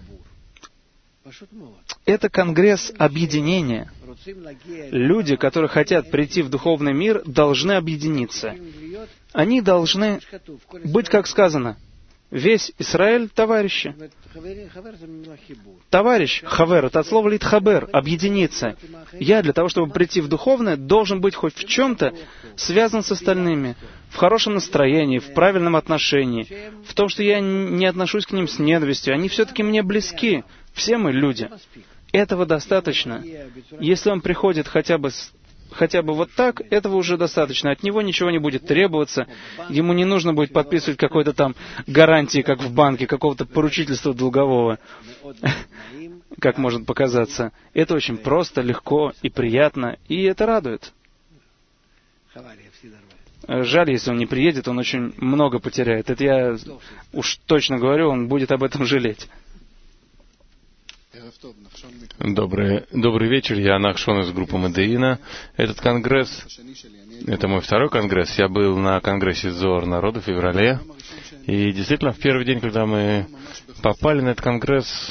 Это конгресс объединения. Люди, которые хотят прийти в духовный мир, должны объединиться. Они должны быть, как сказано, весь Израиль — товарищи. Товарищ, хавер, это от слова литхабер, объединиться. Я для того, чтобы прийти в духовное, должен быть хоть в чем-то связан с остальными, в хорошем настроении, в правильном отношении, в том, что я не отношусь к ним с ненавистью. Они все-таки мне близки. Все мы люди. Этого достаточно. Если он приходит хотя бы вот так, этого уже достаточно. От него ничего не будет требоваться. Ему не нужно будет подписывать какой-то там гарантии, как в банке, какого-то поручительства долгового, как может показаться. Это очень просто, легко и приятно, и это радует. Жаль, если он не приедет, он очень много потеряет. Это я уж точно говорю, он будет об этом жалеть. Добрый вечер, я Нахшон из группы Модеина. Этот конгресс, это мой второй конгресс. Я был на конгрессе Зоар народа в феврале. И действительно, в первый день, когда мы попали на этот конгресс,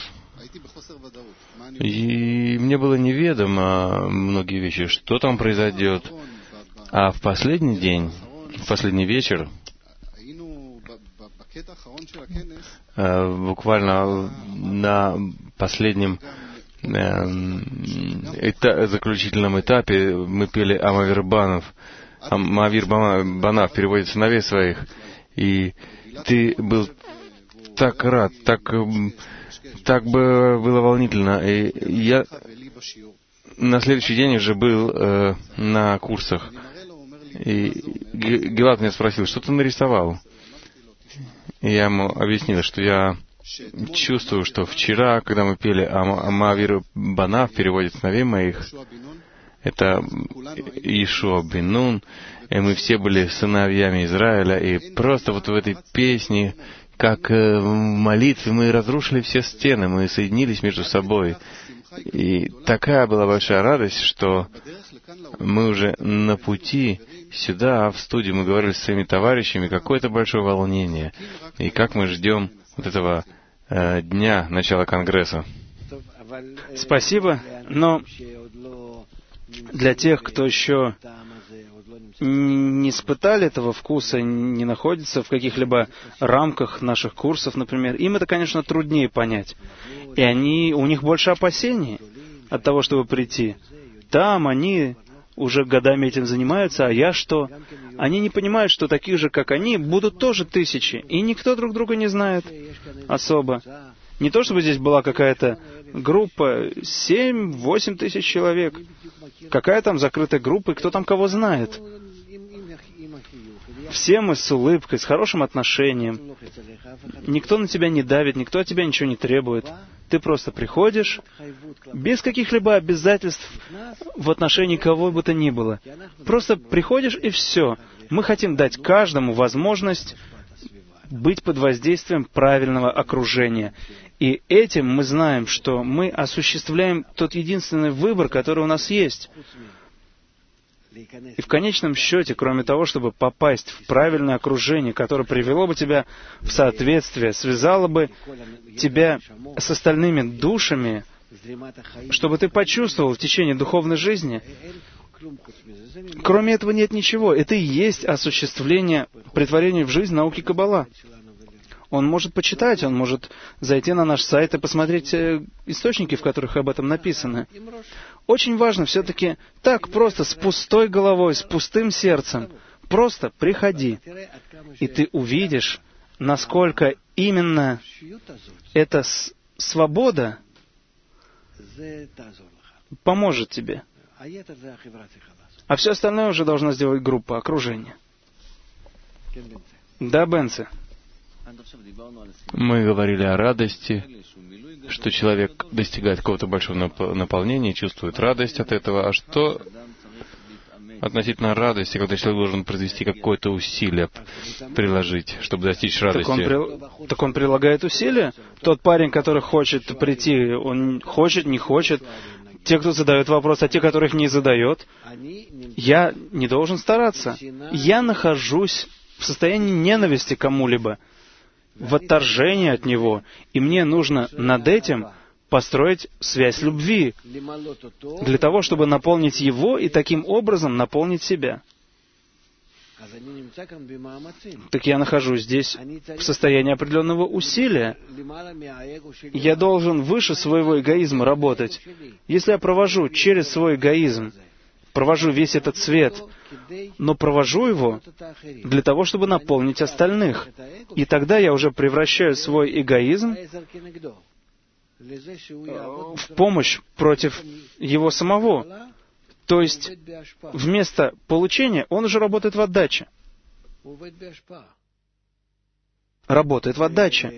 и мне было неведомо многие вещи, что там произойдет. А в последний день, в последний вечер, буквально на последнем заключительном этапе мы пели Амавир Банав. Амавир Банав переводит сыновей своих. И ты был так рад, так было волнительно. И я на следующий день уже был на курсах. И Гилад меня спросил, что ты нарисовал? И я ему объяснил, что я чувствую, что вчера, когда мы пели Амавир Банав, в переводе сыновей моих, это Иешуа бен Нун, и мы все были сыновьями Израиля, и просто вот в этой песне, как в молитве мы разрушили все стены, мы соединились между собой. И такая была большая радость, что мы уже на пути сюда, в студию, мы говорили с своими товарищами, какое-то большое волнение, и как мы ждем вот этого дня начала Конгресса. Спасибо, но для тех, кто еще не испытали этого вкуса, не находится в каких-либо рамках наших курсов, например, им это, конечно, труднее понять. И у них больше опасений от того, чтобы прийти. Там они уже годами этим занимаются, а я что? Они не понимают, что таких же, как они, будут тоже тысячи, и никто друг друга не знает особо. Не то, чтобы здесь была какая-то группа 7-8 тысяч человек. Какая там закрытая группа, и кто там кого знает? Все мы с улыбкой, с хорошим отношением. Никто на тебя не давит, никто от тебя ничего не требует. Ты просто приходишь, без каких-либо обязательств в отношении кого бы то ни было. Просто приходишь, и все. Мы хотим дать каждому возможность быть под воздействием правильного окружения. И этим мы знаем, что мы осуществляем тот единственный выбор, который у нас есть. И в конечном счете, кроме того, чтобы попасть в правильное окружение, которое привело бы тебя в соответствие, связало бы тебя с остальными душами, чтобы ты почувствовал в течение духовной жизни, кроме этого нет ничего. Это и есть осуществление претворения в жизнь науки Каббала. Он может почитать, он может зайти на наш сайт и посмотреть источники, в которых об этом написано. Очень важно все-таки так просто, с пустой головой, с пустым сердцем, просто приходи, и ты увидишь, насколько именно эта свобода поможет тебе. А все остальное уже должна сделать группа, окружение. Да, Бенце? Мы говорили о радости, что человек достигает какого-то большого наполнения, чувствует радость от этого. А что относительно радости, когда человек должен произвести какое-то усилие, приложить, чтобы достичь радости? Так он прилагает усилия. Тот парень, который хочет прийти, он хочет, не хочет. Те, кто задает вопрос, а те, которых не задает, я не должен стараться. Я нахожусь в состоянии ненависти к кому-либо, в отторжении от него, и мне нужно над этим построить связь любви, для того, чтобы наполнить его и таким образом наполнить себя. Так я нахожусь здесь в состоянии определенного усилия. Я должен выше своего эгоизма работать. Если я провожу через свой эгоизм, провожу весь этот свет, но провожу его для того, чтобы наполнить остальных. И тогда я уже превращаю свой эгоизм в помощь против его самого. То есть, вместо получения он уже работает в отдаче. Работает в отдаче.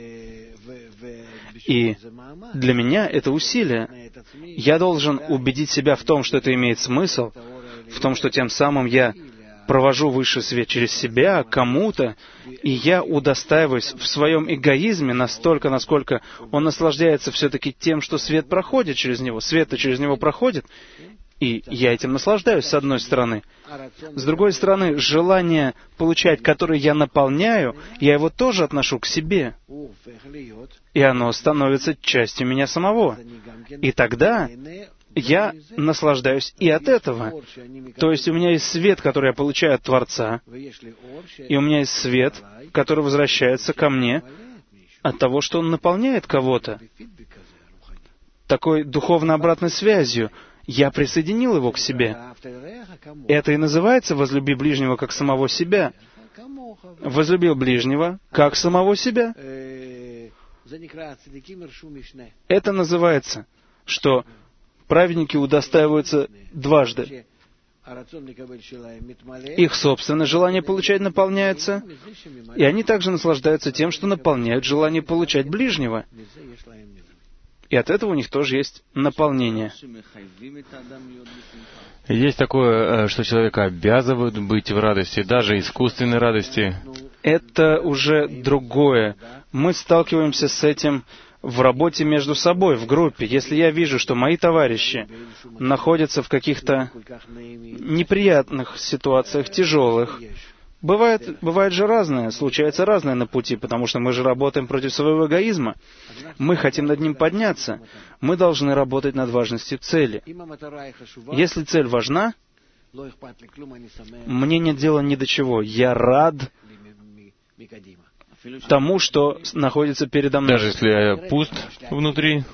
И для меня это усилие. Я должен убедить себя в том, что это имеет смысл, в том, что тем самым я провожу высший свет через себя, кому-то, и я удостаиваюсь в своем эгоизме настолько, насколько он наслаждается все-таки тем, что свет проходит через него. Свет-то через него проходит, и я этим наслаждаюсь, с одной стороны. С другой стороны, желание получать, которое я наполняю, я его тоже отношу к себе. И оно становится частью меня самого. И тогда я наслаждаюсь и от этого. То есть у меня есть свет, который я получаю от Творца, и у меня есть свет, который возвращается ко мне от того, что он наполняет кого-то. Такой духовно обратной связью. Я присоединил его к себе. Это и называется «возлюби ближнего, как самого себя». Возлюбил ближнего, как самого себя. Это называется, что праведники удостаиваются дважды. Их собственное желание получать наполняется, и они также наслаждаются тем, что наполняют желание получать ближнего. И от этого у них тоже есть наполнение. Есть такое, что человека обязывают быть в радости, даже искусственной радости. Это уже другое. Мы сталкиваемся с этим в работе между собой, в группе. Если я вижу, что мои товарищи находятся в каких-то неприятных ситуациях, тяжелых, бывает же разное, случается разное на пути, потому что мы же работаем против своего эгоизма. Мы хотим над ним подняться. Мы должны работать над важностью цели. Если цель важна, мне нет дела ни до чего. Я рад тому, что находится передо мной. Даже если я пуст внутри?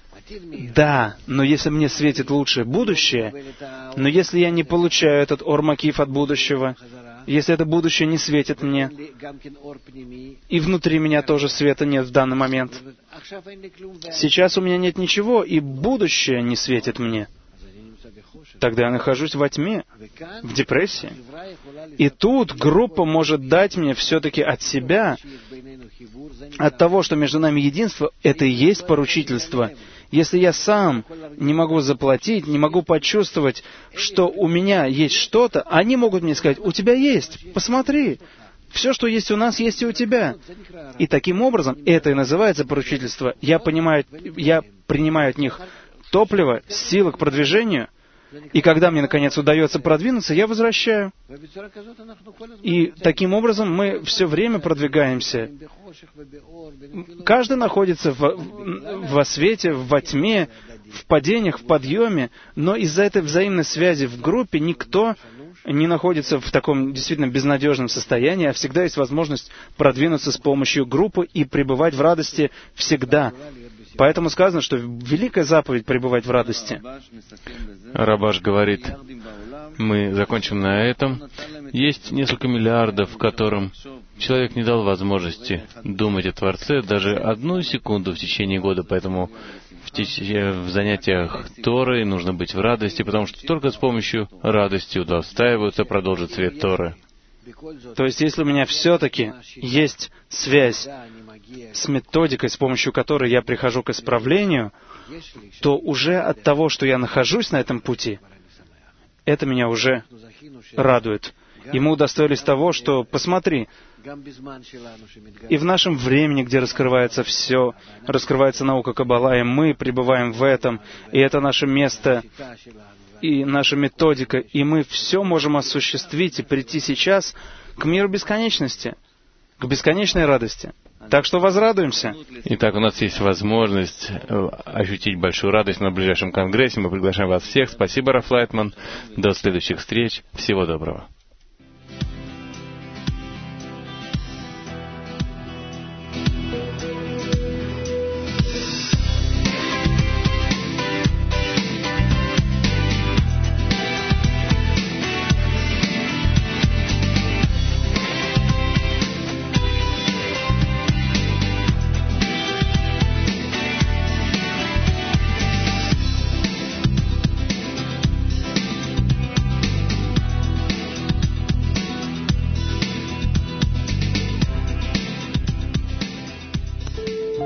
Да, но если мне светит лучшее будущее, но если я не получаю этот ор-макиф от будущего, если это будущее не светит мне, и внутри меня тоже света нет в данный момент, сейчас у меня нет ничего, и будущее не светит мне, тогда я нахожусь во тьме, в депрессии. И тут группа может дать мне все-таки от себя, от того, что между нами единство, это и есть поручительство. Если я сам не могу заплатить, не могу почувствовать, что у меня есть что-то, они могут мне сказать: у тебя есть, посмотри, все, что есть у нас, есть и у тебя. И таким образом, это и называется поручительство. Я принимаю от них топливо, силы к продвижению, и когда мне, наконец, удается продвинуться, я возвращаю. И таким образом мы все время продвигаемся. Каждый находится во свете, во тьме, в падениях, в подъеме, но из-за этой взаимной связи в группе никто не находится в таком действительно безнадежном состоянии, а всегда есть возможность продвинуться с помощью группы и пребывать в радости всегда. Поэтому сказано, что великая заповедь — пребывать в радости. Рабаш говорит, мы закончим на этом. Есть несколько миллиардов, которым человек не дал возможности думать о Творце даже одну секунду в течение года, поэтому в занятиях Торы нужно быть в радости, потому что только с помощью радости удостаиваются продолжить свет Торы. То есть, если у меня все-таки есть связь с методикой, с помощью которой я прихожу к исправлению, то уже от того, что я нахожусь на этом пути, это меня уже радует. И мы удостоились того, что, посмотри, и в нашем времени, где раскрывается все, раскрывается наука Каббала, и мы пребываем в этом, и это наше место, и наша методика, и мы все можем осуществить и прийти сейчас к миру бесконечности, к бесконечной радости. Так что возрадуемся. Итак, у нас есть возможность ощутить большую радость на ближайшем конгрессе. Мы приглашаем вас всех. Спасибо, Раф Лайтман. До следующих встреч. Всего доброго.